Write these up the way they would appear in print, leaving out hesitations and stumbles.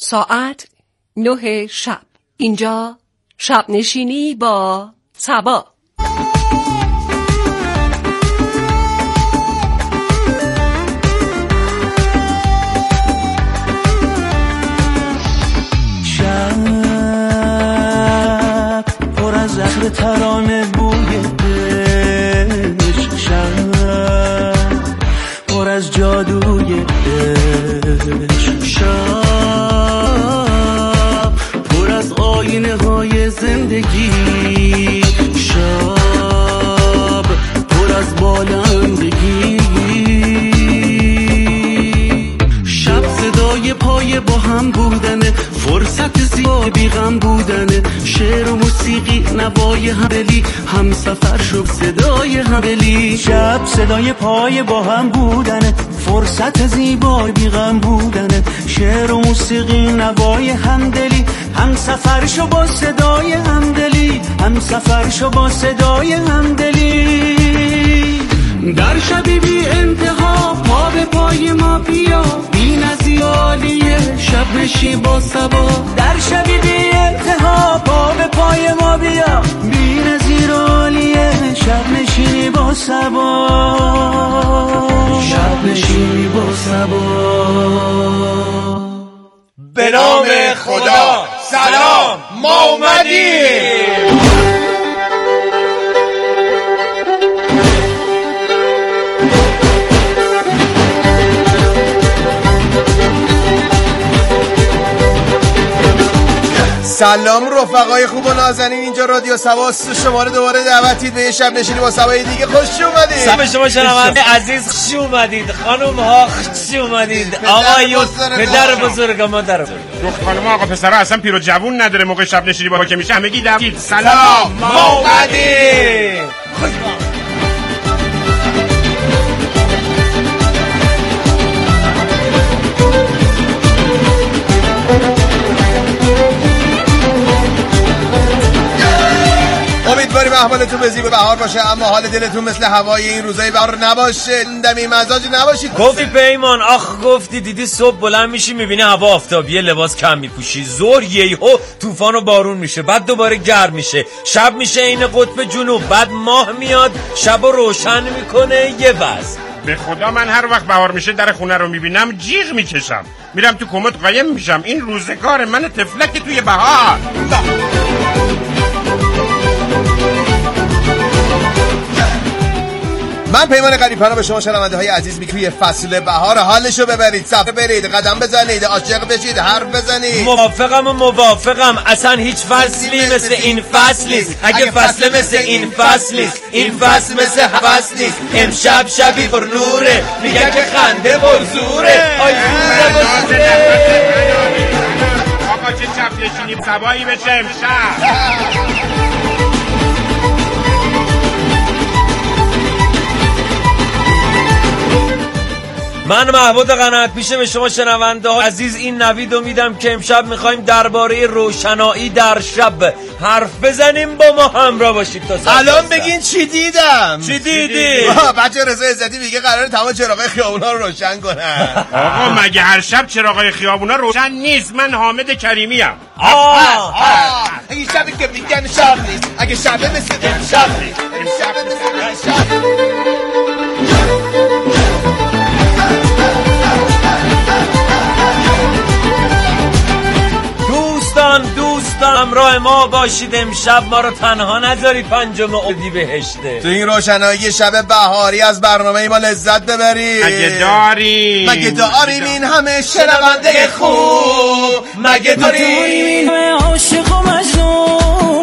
ساعت 9 شب. اینجا شب نشینی با صبا. شب پر از زهر ترانه بوی عشق، شب پر از جادوی عشق، شب پر از آینه های زندگی، شب پر از بالندگی، شب صدای پای با هم بودنه، فرصت زیبا بیغم بودنه، شعر و موسیقی نوای همدلی، هم سفر شد صدای همدلی. شب صدای پای با هم بودنه، فرصت زیبا بیغم بودنه، شعر و موسیقی نوای همدلی، هم سفر شو با صدای همدلی، هم سفر شو با صدای همدلی. در شبی بی انتها پا به پای ما بیا، بی نظیر عالیه شب نشی با صبا. در شبی بی انتها پا به پای ما بیا، بی نظیر عالیه شب نشینی با صبا، شب نشینی با صبا. به نام خدا سلام، ما اومدیم. سلام رفقای خوب و نازنین، اینجا رادیو صباست. شماره دوباره دعوتید به یه شب نشینی با صبای دیگه. خوش اومدید. سلام شما شنونده عزیز، خوش اومدید. خانم ها خوش اومدید. آقایون، پدر بزرگ، مادر بزرگ، خانم آقا پسرا اصلا پیر و جوون نداره موقع شب نشینی با که میشه همگی دعوتید. سلام، ما اومدیم. امیدواریم احوالتون به زیب بهار باشه، اما حال دلتون مثل هوای این روزای بهار نباشه، دمی مزاج نباشید. گفتی پیمان، آخ گفتی دیدی صبح بلند میشی میبینی هوا آفتابیه، لباس کم میپوشی، ظهر یهو طوفان و بارون میشه، بعد دوباره گرم میشه، شب میشه این قطب جنوب، بعد ماه میاد شب رو روشن میکنه. یه وضع. به خدا من هر وقت بهار میشه در خونه رو میبینم جیغ میکشم، میرم تو کمد قایم میشم. این روزگار من تفلک توی بهار. من پیمان قریب‌پناه به شما شنونده های عزیز میگم توی فصل بهار حالشو ببرید، صفحه برید، قدم بزنید، عاشق بشید، حرف بزنید. موافقم اصلا هیچ فصلی مثل این فصل نیست. اگه فصل مثل این فصل نیست، این فصل مثل فصل نیست. امشب شبی پر نوره، میگه که خنده و زوره. آی زوره آقا چه شب نشینی صبایی بشه امشب. من محمود قناعت پیشه به شما شنونده ها عزیز این نویدو میدم که امشب میخوایم درباره روشنایی در شب حرف بزنیم. با ما همراه باشید تا ساعت. الان بگین چی دیدم؟ چی دیدی؟ بچه رضا عزتی میگه قراره تمام چراغای خیابونا رو روشن کنن. آقا مگه هر شب چراغای خیابونا روشن نیست؟ من حامد کریمی ام. اگه شبی که میگن شب نیست، اگه شبه مثل شب نیست، امشب مثل شب. دوستان همراه ما باشید، امشب ما رو تنها نذارید، 5 اردیبهشته تو این روشنایی شب بهاری از برنامه ما لذت ببرید. مگه داریم این همه شنونده خوب، مگه داریم این همه عاشق و مجنون،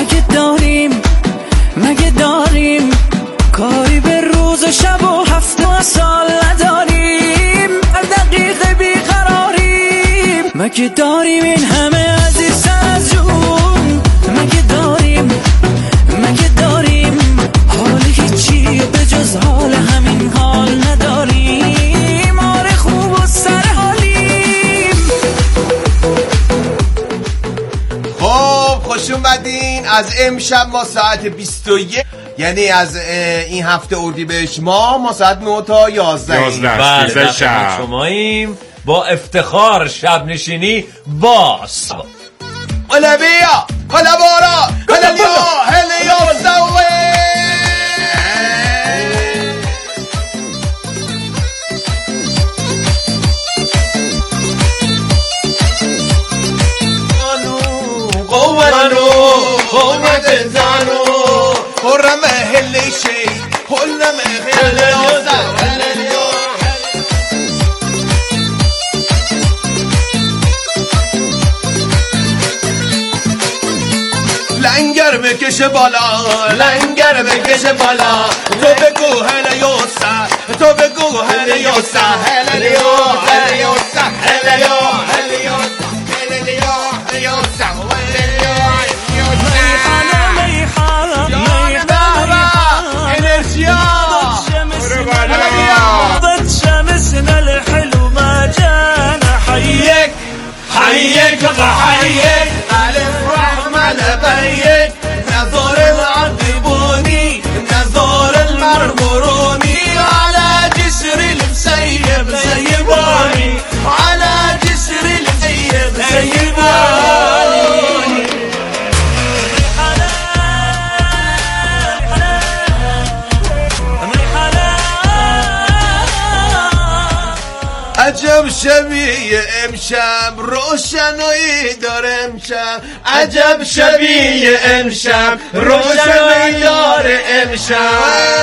مگه داریم کاری به روز و شب و هفته و سال نداریم، هر دقیقه بیقراریم. مگه داریم این همه عزیز سر از جون، مگه داریم حال هیچی به جز حال همین حال نداریم. آره خوب و سر حالیم. خب خوش اومدین. از امشب ما ساعت 21، یعنی از این هفته اردیبهشت ما ساعت 9 تا 11 بله شماییم. با افتخار شب نشینی باز. حالا بیا حالا بارا حالا لیا سوه قوت زنو خرم هلی شی خلم هلی لنگر بکشه بالا لنگر بکشه بالا تو بگو هلی یوسا تو بگو هلی یوسا هلی یوسا هلی یوسا هلی یوسا شمسنا الحلو ما جانا حيك حيك حيك ألف رحمة لبيك نزور العذبوني نزور المرمروني على جسر المسيب زيباني على جسر المسيب زيباني عجب شبیه امشب روشنایی داره امشب عجب شبیه امشب روشنایی داره امشب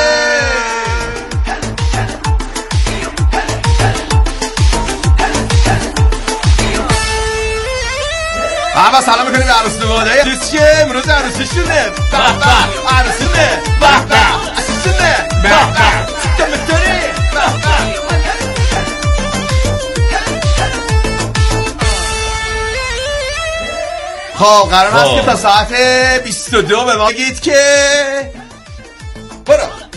اما سلام میکنیم به عروس نواده دوست که امروز عروسشونه عروسونه عروسشونه تمتوری خب قرار است که تا ساعت 22 به ما بگید که برو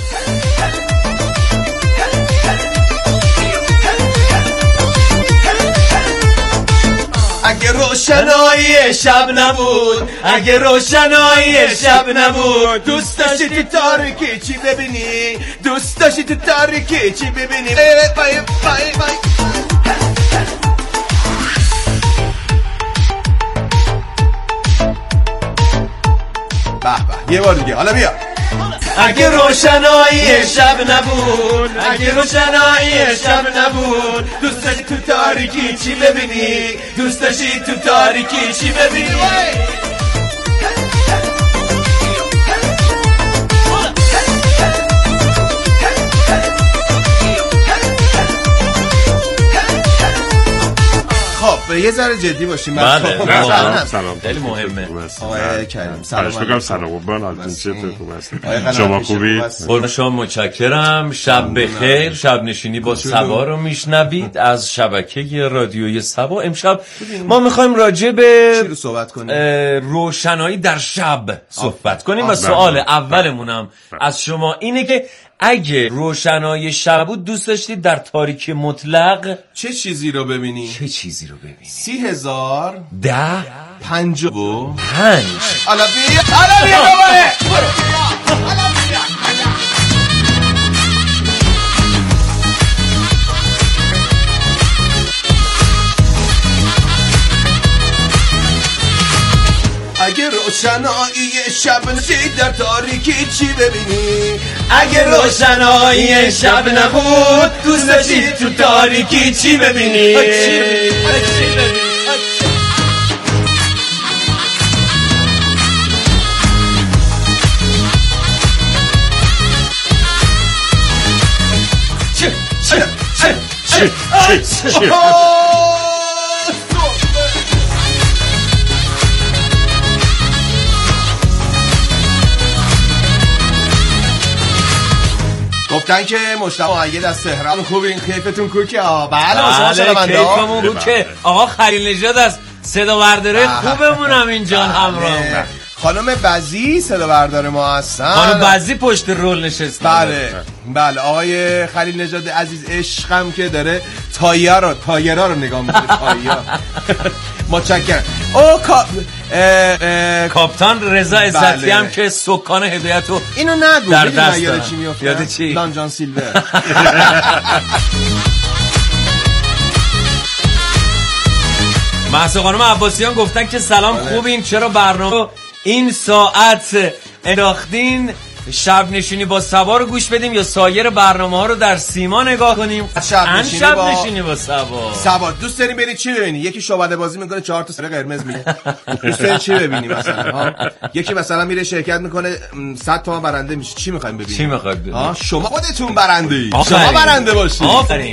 اگه روشنایی شب نبود اگه روشنایی شب نبود دوست داشتی تو تاریکی چی ببینی دوست داشتی تو تاریکی چی ببینی بای بای بای یه بار دیگه حالا بیا اگه روشنایی شب نبود اگه روشنایی شب نبود دوست داشتی تو تاریکی چی ببینی دوست داشتی تو تاریکی چی ببینی خب یه ذره جدی باشیم. سلام خیلی مهمه. آقای کریم سلام. سلام خوب هستید؟ شما خوبی؟ قربان شما متشکرم. شب بخیر. شب نشینی با صبا رو میشنوید از شبکه رادیوی صبا. امشب ما میخوایم راجع به روشنایی در شب صحبت کنیم و سوال اولمونم از شما اینه که اگه روشنایی شب بود دوست داشتید در تاریکی مطلق چه چیزی رو ببینی؟ 30,000 55 حالا بیا برو اگه روشنایی شب نشید در تاریکی چی ببینی اگه روشنایی شب نبود دوست داشتی تو تاریکی چی ببینی گفتن که مشتاق اگه از تهران خوبین کیفتون کوکه بله کیفمون کوکه آقا خلیل نژاد از صدا برداره خوبمون هم اینجا همراه خانم بزی صدا بردار ما هستن خانم بزی پشت رول نشستن بله آقای خلیل نژاد عزیز عشقم که داره تایرا رو نگاه میکنه تایر متشکرم کاپتان رضا عزتی هم که سکان هدایتو اینو نگو در دست یاد چی؟ لان جان سیلور مهسا خانم عباسیان گفتن که سلام خوبین، چرا برنامه این ساعت انداختین شب نشینی با سبا رو گوش بدیم یا سایر برنامه ها رو در سیما نگاه کنیم؟ شب نشینی با سبا. دوست داریم برید چی ببینی؟ یکی شعبده بازی میکنه 4 تا سر قرمز میگه. دوست داریم چی ببینی مثلا؟ ها یکی مثلا میره شرکت میکنه 100 تومن برنده میشه. چی میخوایم ببینیم؟ چی میخواید ببینید؟ ها شما خودتون برنده ای. شما برنده باشید. آفرین.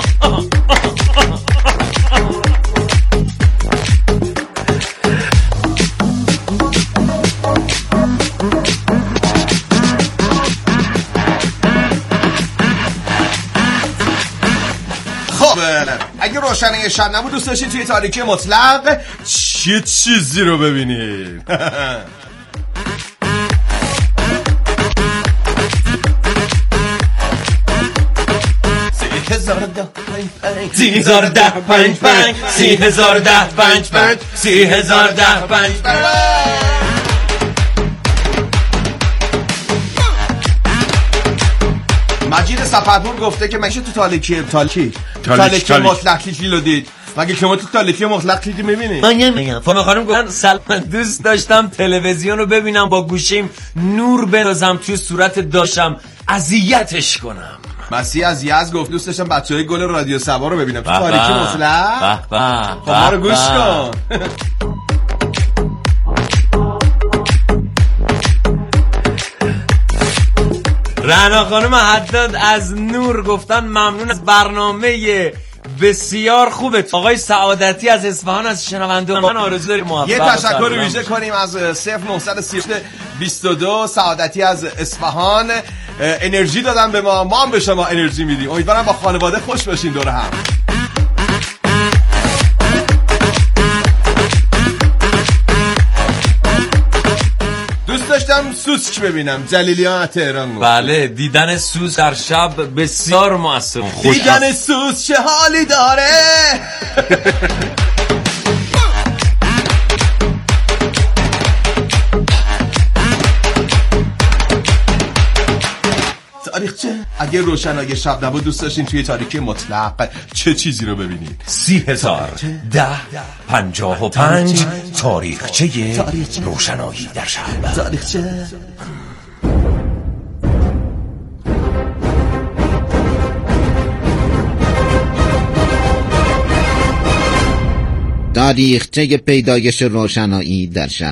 اگه روشنایی شب نبود دوست داشتید توی تاریکی مطلق چه چیزی رو ببینید؟ 30,010 مجید سفرپور گفته که مگه تو تالیکی مطلق کلیدی دید؟ مگه شما تو تالیکی مطلق کلیدی میبینید؟ من نمیگم. فاطمه خانم گفتن سلام، دوست داشتم تلویزیون رو ببینم با گوشیم نور بندازم توی صورت داشتم اذیتش کنم. مسیح از یزد گفت دوست داشتم بچهای گل رادیو سبا رو ببینم تو تاریکی مطلق. خب ما رو گوش کن. رعنا خانم حداد از نور گفتن ممنون از برنامه بسیار خوبه. آقای سعادتی از اصفهان از شنونده من آرزو داریم موفق. یه تشکر ویژه کنیم از 0922 سعادتی از اصفهان. انرژی دادن به ما هم به شما انرژی میدیم. امیدوارم با خانواده خوش باشین دور هم. دوست داشتم سوسک ببینم. جلیلیان تهران. بله دیدن سوس در شب بسیار مؤثر. دیدن سوس چه حالی داره. تاریخچه اگه روشنایی شب نبود دوست داشتین توی تاریکی مطلق چه چیزی رو ببینید؟ 30,010 تاریخچه روشنایی در شب. تاریخچه تاریخچه پیدایش روشنایی در شب.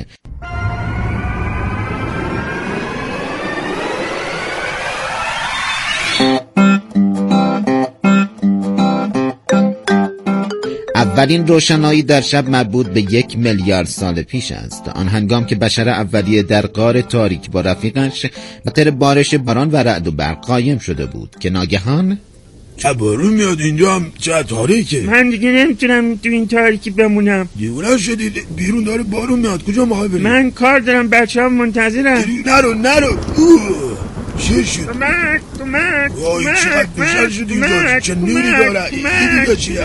اولین روشنایی در شب مربوط به 1 میلیارد سال پیش است. آن هنگام که بشر اولیه در غار تاریک با رفیقش خاطر بارش باران و رعد و برق قایم شده بود که ناگهان چه بارون میاد اینجا هم چه تاریکه. من دیگه نمیتونم تو این تاریکی بمونم. دیوونه شدید بیرون داره بارون میاد. کجا میخوای بری؟ من کار دارم بچه‌ها منتظرم. نرو چه شد؟ کمک وای چقدر بشر شد اینجا. چه نوری داره این دیگه چیه؟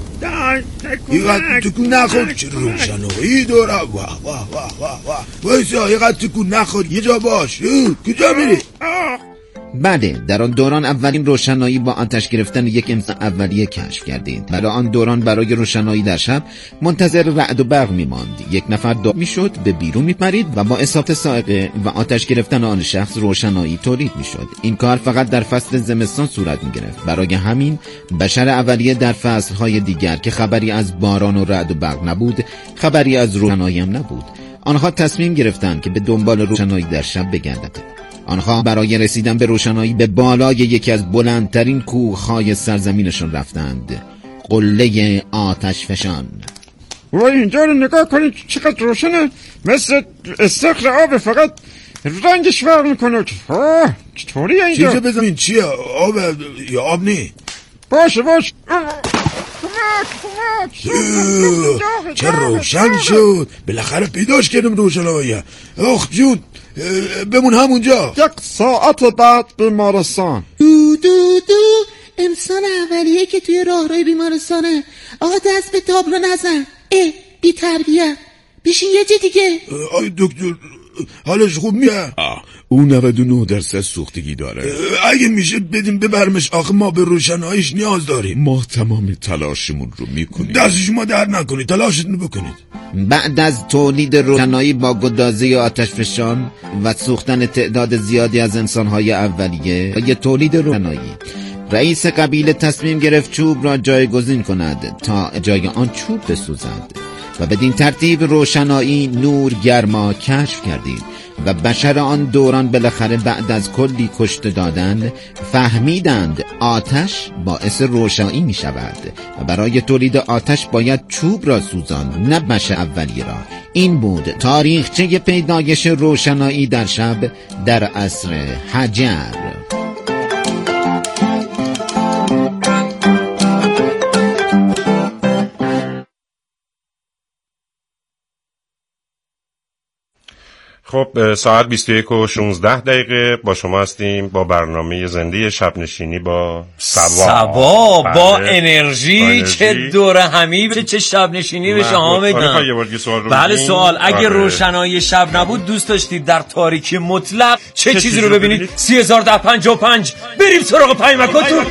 یقدر تکون نخور. چه روشنایی داره. واه وایسا یقدر تکون نخور. یه جا باش. کجا میری؟ بله در آن دوران اولین روشنایی با آتش گرفتن یک انسان اولیه کشف کردید. برای آن دوران برای روشنایی در شب منتظر رعد و برق می‌ماند. یک نفر داغ میشد به بیرون میپرید و با اصابت صاعقه و آتش گرفتن آن شخص روشنایی تولید میشد. این کار فقط در فصل زمستان صورت میگرفت. برای همین بشر اولیه در فصل‌های دیگر که خبری از باران و رعد و برق نبود، خبری از روشنایی هم نبود، آنها تصمیم گرفتند که به دنبال روشنایی در شب بگردند. آنها برای رسیدن به روشنایی به بالای یکی از بلندترین کوه‌های سرزمینشان رفتند، قله آتش فشان. وای اینجا رو نگاه کنید چقدر روشنه، مثل استخر آب، فقط رنگش فرق میکنه. چطوریه اینجا؟ چیزه بزنین چیه؟ آب یا آب نی؟ باشه چه روشن شد. بالاخره پیداش کردم روشنایی. اخ جون بمون همونجا. 1 ساعت بعد بیمارستان. دو انسان اولیه که توی راهروی بیمارستانه. آقا دست به تابلو نزن. بی تربیه. بشین یه جا دیگه. دکتر حالش خوب میاد؟ او 99% سوختگی داره. اگه میشه بدیم ببرمش، آخه ما به روشناییش نیاز داریم. ما تمام تلاشمون رو میکنیم. دست شما درد نکنید، تلاشتون بکنید. بعد از تولید روشنایی با گدازی آتشفشان و سوختن تعداد زیادی از انسانهای اولیه تولید روشنایی، رئیس قبیله تصمیم گرفت چوب را جایگزین کند تا جای آن چوب بسوزد و بدین ترتیب روشنایی نور گرما کشف کردید و بشر آن دوران بالاخره بعد از کلی کشته دادن فهمیدند آتش باعث روشنایی می شود و برای تولید آتش باید چوب را سوزاند، نه بشر اولیه را. این بود تاریخچه پیدایش روشنایی در شب در عصر حجر. خب ساعت 21:16 با شما هستیم با برنامه زنده شب نشینی با سبا. با انرژی چه دوره همی چه شب نشینی به شما بگم. بله سوال، اگه روشنایی شب نبود دوست داشتید در تاریکی مطلق چه چیزی رو ببینید؟ 3055 بریم سراغ پیمکاتون.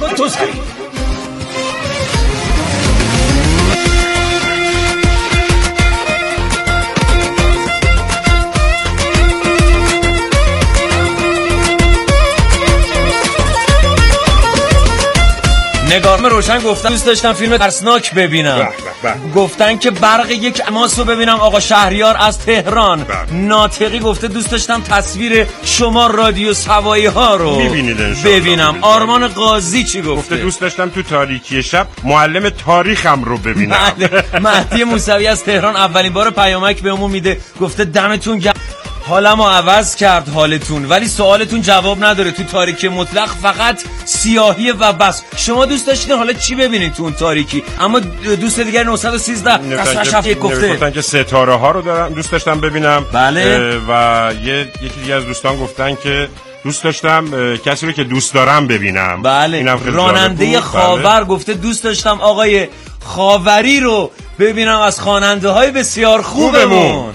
نگارم روشن گفتن دوست داشتم فیلم ترسناک ببینم. گفتن که برق یک اماس رو ببینم آقا شهریار از تهران. ناطقی گفته دوست داشتم تصویر شما رادیو سوایی ها رو ببینم. آرمان قاضی چی گفته دوست داشتم تو تاریکی شب معلم تاریخم رو ببینم. مهدی موسوی از تهران اولین بار پیامک بهمون میده، گفته دمتون گرم، حالمو عوض کرد حالتون، ولی سوالتون جواب نداره. تو تاریکی مطلق فقط سیاهی و بس. شما دوست داشتین حالا چی ببینید تو اون تاریکی؟ اما دوست دیگر 913 گفتن که ستاره ها رو دارم دوست داشتم ببینم. بله. و یکی دیگه از دوستان گفتن که دوست داشتم کسی رو که دوست دارم ببینم. بله. راننده خاور گفته دوست داشتم آقای خاوری رو ببینم از خواننده های بسیار خوبمون.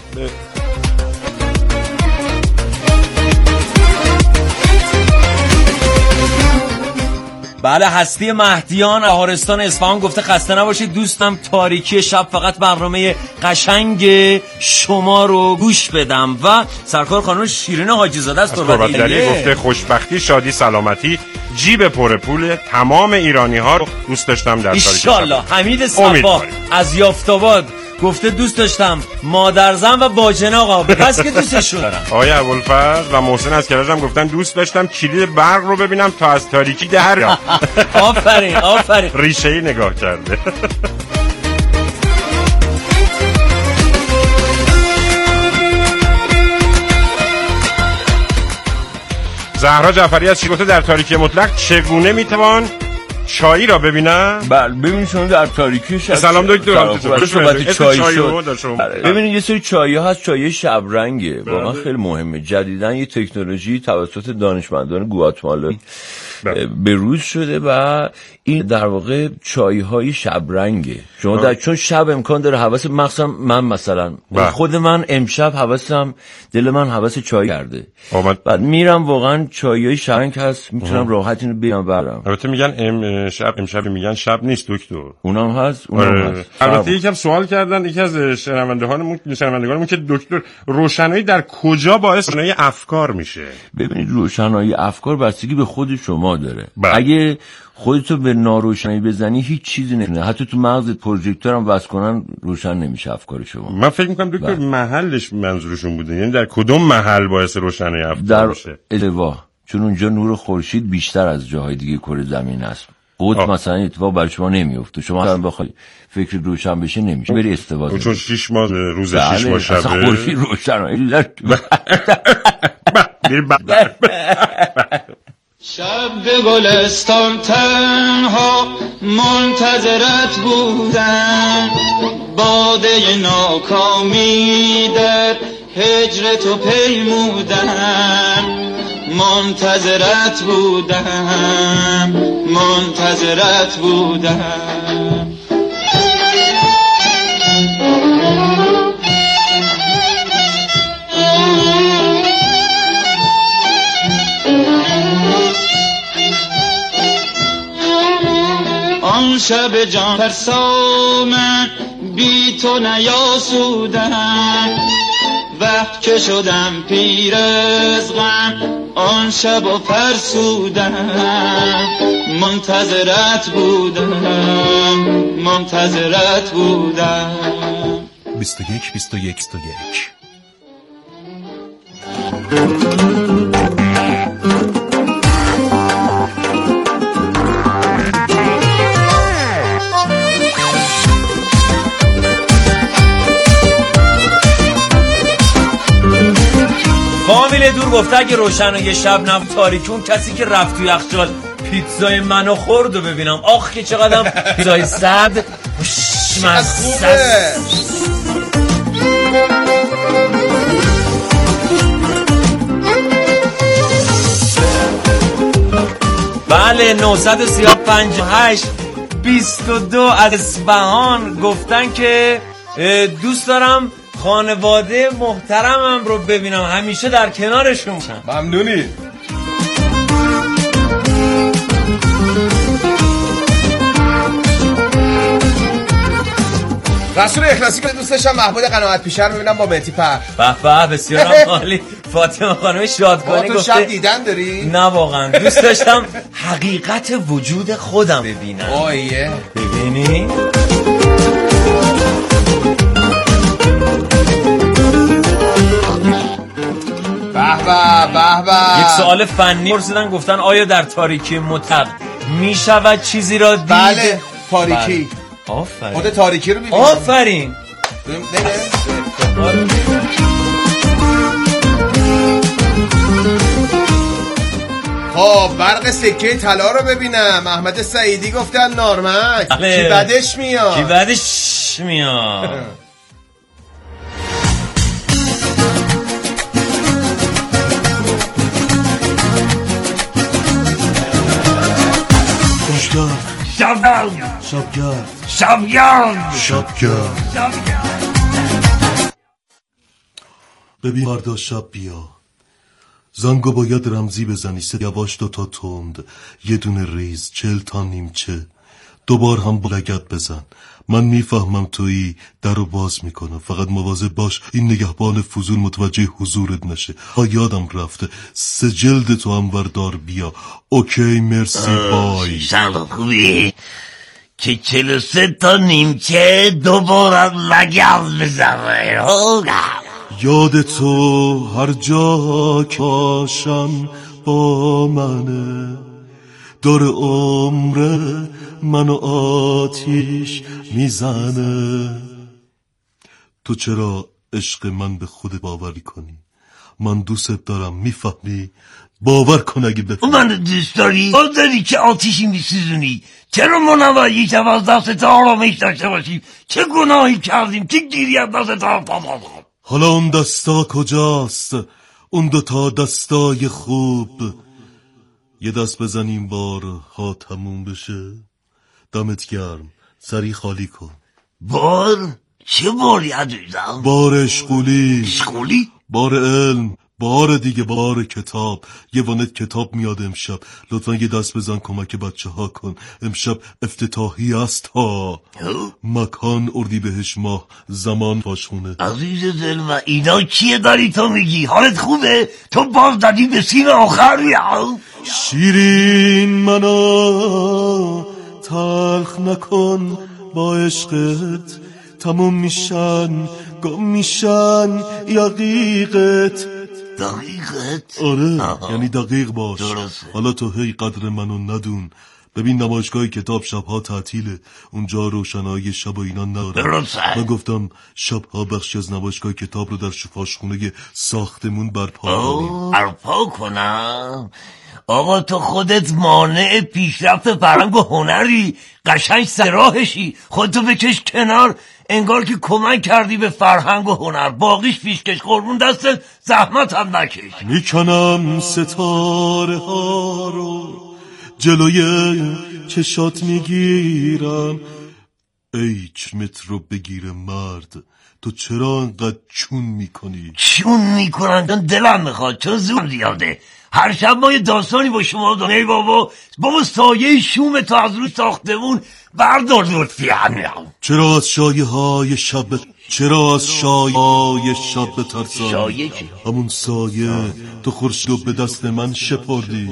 بله. هستی مهدیان بهارستان اصفهان گفته خسته نباشید دوستم تاریکی شب فقط برنامه قشنگ شما رو گوش بدم. و سرکار خانم شیرین حاجی زاده است تربت‌دری گفته خوشبختی شادی سلامتی جیب پر پول تمام ایرانی ها رو دوست داشتم در تاریکی شب. ان شاء الله. حمید صفا از یافت‌آباد گفته دوست داشتم مادرزن و باجنه آقا، پس که دوستشون دارم. آقای ابوالفضل و محسن از کرج هم گفتن دوست داشتم کلید برق رو ببینم تا از تاریکی در بیام. آفرین آفرین. ریشه‌ای نگاه کرده. زهرا جعفری از گفته در تاریکی مطلق چگونه میتوان چایی را ببینم؟ بله ببینید شما در تاریکی شب. سلام دکتر. چای شد. ببینید یه سری چایی ها هست، چای شب رنگه، واقعا خیلی مهمه. جدیدن یه تکنولوژی توسط دانشمندان گواتمالا به روز شده و این در واقع چای های شب رنگه. شما در چون شب امکان داره حواس مخصوصا من مثلا خود من امشب حواسم دل من حواس چای کرده. بعد میرم واقعا چایای شب رنگ هست، میتونم راحت اینو بیام برام. البته میگن امشب میگن شب نیست دکتر. اونم هست. البته یکم سوال کردن یکی از شنوندگانمون که دکتر روشنایی در کجا باعث روشنایی افکار میشه؟ ببینید روشنایی افکار بستگی به خود شما داره. اگه خودتو به ناروشنایی بزنی هیچ چیزی نمیشه. حتی تو مغزت پروژکتور هم وصل کنن روشن نمیشه افکار شما. من فکر میکنم دکتر محلش منظورشون بوده، یعنی در کدوم محل باعث روشنایی افکار میشه؟ در اتفاق، چون اونجا نور خورشید بیشتر از جاهای دیگه کره زمین است. قطب مثلا اتفاق برای شما نمیفته. شما اصلا بخوای فکر روشن بشه نمیشه. بری استفاده. چون 6 ماه روز 6 ماه شب خورشید روشن. شب به گلستان تنها منتظرت بودم، باده ناکامی در هجر تو پیمودم، منتظرت بودم منتظرت بودم. آن شب جان فرسا من بی تو نیاسودم وقت که شدم پیر از غم آن شب و فرسودم منتظرت بودم 21 کامل دور گفته اگه روشنایی شب نم تاریکی اون کسی که رفت تو یخچال پیتزای منو خورد و ببینم آخ که چقدرم پیتزای صد خوبه. بله 935 22 از اصفهان گفتن که دوست دارم خانواده محترمم رو ببینم همیشه در کنارشون باشم. ممنونی. رسول اخلاصی که دوست داشتم محمود قناعت پیشه رو ببینم با مهدی پر. به به بسیار عالی. فاطمه خانم شادکانی گفته گفته شب دیدن داری؟ نه واقعا دوست داشتم حقیقت وجود خودم ببینم. اوه ببینی؟ به یک سوال فنی پرسیدن گفتن آیا در تاریکی مطلق می شود چیزی را دید؟ بله تاریکی. آفرین. خود تاریکی رو ببینیم. آفرین. خب برق سکه طلا رو ببینم. احمد سعیدی گفتن نارمک. کی بدش میاد. شبگرد ببین فردا شب بیا زنگو باید رمزی بزنی یواش 2 تا تند یه دونه ریز 40 تا نیمچه دوبار هم با لگد بزن من میفهمم تویی درو باز میکنم فقط مواظب باش این نگهبان فضول متوجه حضورت نشه یادم رفته 3 جلد تو هم وردار بیا اوکی مرسی بای سلام خوبی که 43 تا نیمچه دوباره لگد بزنه یاد تو هر جا کاشم با منه دور عمر منو آتیش میزنه تو چرا عشق من به خود باوری کنی من دوست دارم میفهمی باور کن اگه بفهمی من دوست داری داری که آتیشی میسوزونی چرا ما نباید یک دفعه از دست آرامش داشته باشیم چه گناهی کردیم چه گیری از دست حالا اون دستا کجاست اون 2 تا دستای خوب یه دست بزنیم بار ها تموم بشه دمت گرم سری خالی کن بار چه باری عزیزم بار اشغولی بار علم بار دیگه بار کتاب یه وانت کتاب میاد امشب لطفا یه دست بزن کمک بچه ها کن امشب افتتاحی است ها مکان اردیبهشت ماه زمان پاشخونه عزیز دل و اینا کیه داری تو میگی حالت خوبه تو باز دادی به سیم آخر یا شیرین منو تلخ نکن با عشقت تموم میشن گم میشن یقیقت آره یعنی دقیق باش درسته. حالا تو هی قدر منو ندون ببین نمایشگاه کتاب شبها تعطیله اونجا روشنایی شب و اینا نداره درسته. من گفتم شبها بخشی از نمایشگاه کتاب رو در شفاشخونه ساختمون برپا کنم آقا تو خودت مانع پیشرفت فرهنگ و هنری قشنگ سراحشی خودتو بکش کنار انگار که کمک کردی به فرهنگ و هنر باقیش پیشکش قربون دستت زحمت هم نکش میکنم ستاره ها رو جلوی چشات میگیرم ای چشمت رو بگیره مرد، تو چرا انقدر چون میکنی؟ چون میکنن چون دلم میخواد، چون زور زیاده. هر شب ما یه داستانی با شما داریم. ای بابا سایه شوم تو از روی ساختمون بردار لطفی هم. چرا از شایه های شب بترسم؟ شایه چی؟ همون سایه تو خورشید رو به دست من سپردی.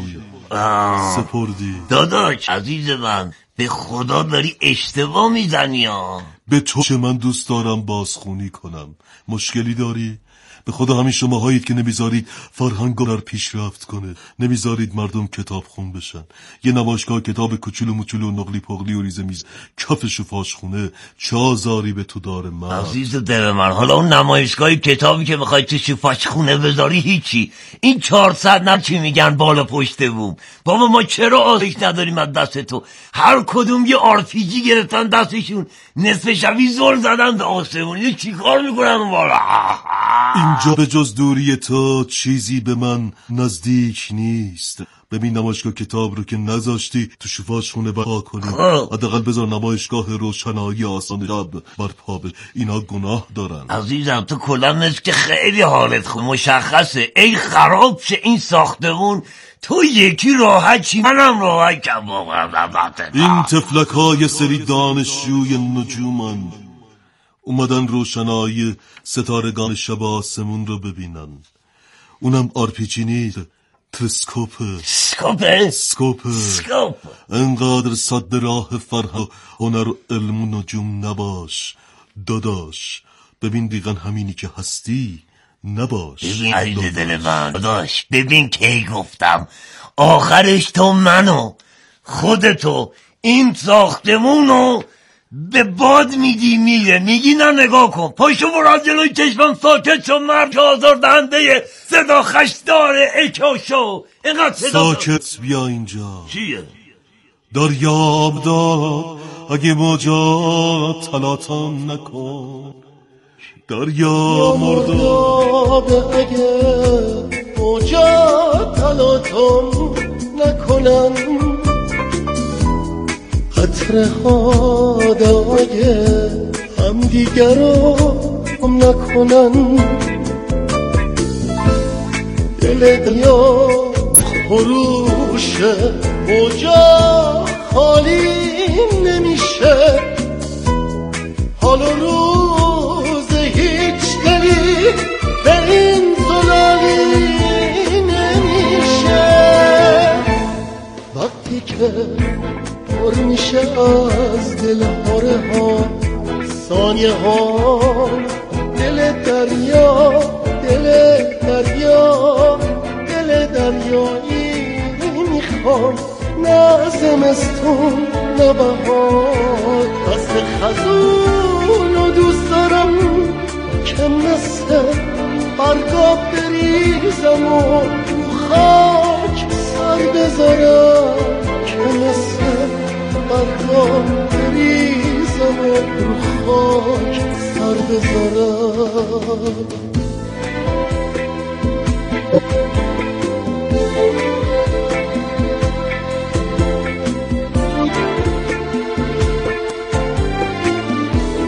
داداش عزیز من، به خدا داری اشتباه میزنی ها. به تو که من دوست دارم بازخونی کنم، مشکلی داری؟ به خدا همین شماهایید که نمیذارید فرهنگ در پیشرفت کنه، نمیذارید مردم کتاب خون بشن. یه نمایشگاه کتاب کوچولو موچولو و نقلی پغلی و ریزه میز کفش و فاشخونه، چه آزاری به تو داره من؟ عزیز دل من، حالا اون نمایشگاه کتابی که میخوای تو شفاشخونه بذاری هیچی. این 400 نه چی میگن بالا پشت بوم. بابا ما چرا آزش نداریم از دست تو؟ هر کدوم یه آرپیجی گرفتن دستشون، نصف شبی زل زدن به آسمون. اینو چیکار میکنن بالا؟ اینجا به جز دوری تو چیزی به من نزدیک نیست. ببین نمایشگاه کتاب رو که نذاشتی تو شفاشخونه برپا کنی، حداقل بذار نمایشگاه روشنایی آسان شب برپا بشه. اینا گناه دارن. عزیزم تو کلا مثل که خیلی حالت خوب مشخصه. ای خراب شه این ساختمون، تو یکی راحت چی منم راحت کباب. این تفلک های سری دانشجوی نجومن، اومدن روشنایی ستارگان شب آسمون رو ببینن. اونم آرپیجی نیست، تلسکوپ. انقدر صد راه فرهنگ هنر و علم و نجوم نباش داداش. ببین دیگه همینی که هستی نباش. ببین عزیز دل من داداش، ببین کی گفتم آخرش تو منو خودتو این ساختمونو به باد میدی میره. میگی نه نگاه کن، پاشو براد جلوی چشمم ساکت شو مرد که آزار دهنده صدا خشداره اکاشو. اینقدر ساکت بیا اینجا. چیه؟ دریاب دار اگه موجا تلاطم نکن، دریا مرداب اگه موجا تلاطم نکنن، قطره ها داگه هم دیگر رو هم نکنن. دل دنیا خروشه موجا خالی نمیشه، حال و روز هیچ دلی به این زلالی نمیشه. وقتی که پر میشه از دل هاره ها ثانیه ها، دل دریایی میخوام، نه زمستون نه بهار. دست خزون رو دوست دارم که مثل برگا بریزم و خاک سر بذارم، که مثل برگا بریزم و خاک سر بذارم.